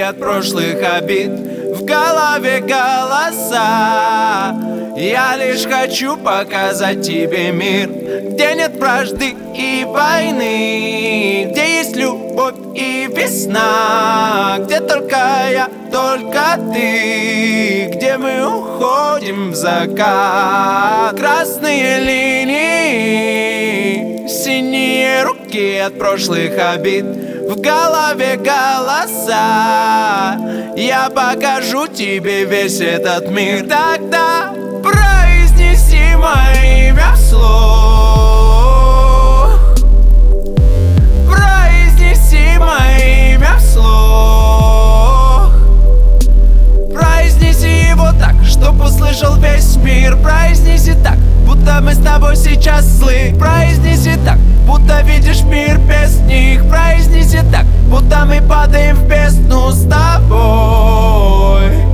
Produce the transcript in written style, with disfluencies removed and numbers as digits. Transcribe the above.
от прошлых обид. В голове голоса. Я лишь хочу показать тебе мир, где нет вражды и войны, где есть любовь и весна, где только я, только ты, где мы уходим в закат. Красные линии, синие руки от прошлых обид. В голове голоса. Я покажу тебе весь этот мир. Тогда произнеси мое имя вслух. Произнеси мое имя вслух. Произнеси его так, чтоб услышал весь мир. Произнеси так, будто мы с тобой сейчас злы. Произнеси так, будто видишь мир без них. Произнеси так, будто мы падаем в бездну с тобой.